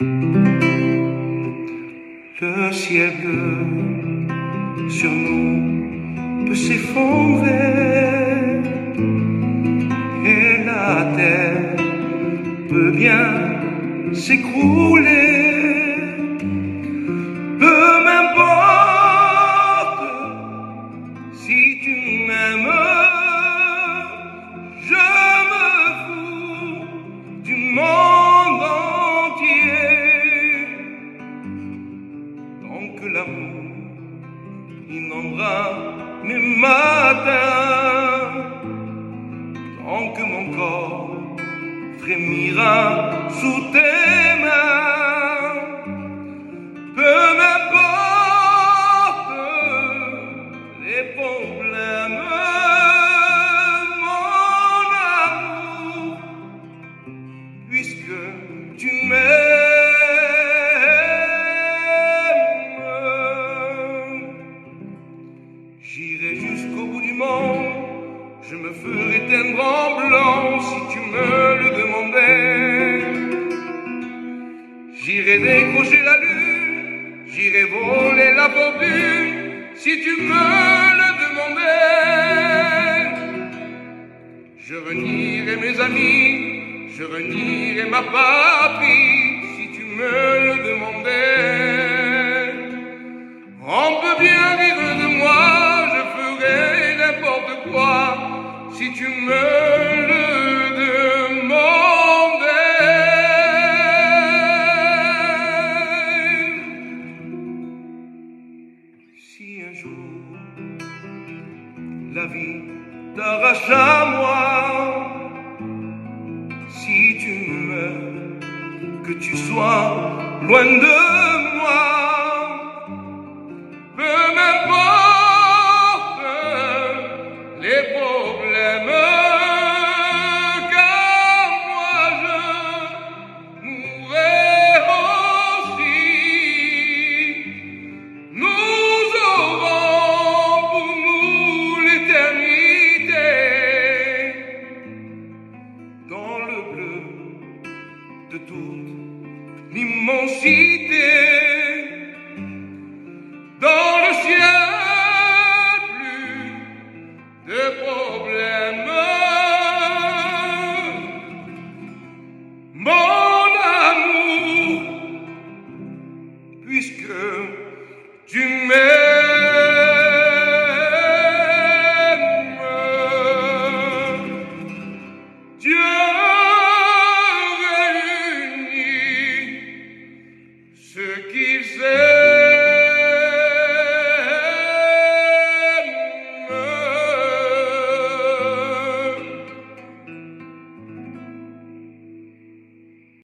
Le ciel bleu sur nous peut s'effondrer et la terre peut bien s'écrouler. Peu m'importe si tu m'aimes, je me fous du monde entier. Tant que l'amour inondera mes matins, tant que mon corps frémira sous tes mains, peu m'importe les problèmes, mon amour, puisque tu m'aimes. J'irai jusqu'au bout du monde, je me ferai teindre en blanc si tu me le demandais. J'irai décrocher la lune, j'irai voler la fortune si tu me le demandais. Je renierai mes amis, je renierai ma patrie si tu me le demandais. On peut bien rire de moi, je ferai n'importe quoi si tu me le demandais. Si un jour la vie t'arrache à moi, si tu meurs, que tu sois loin de moi, peu m'importe les problèmes, car moi je mourrai aussi. Nous aurons pour nous l'éternité dans le bleu de toute l'immensité. Dans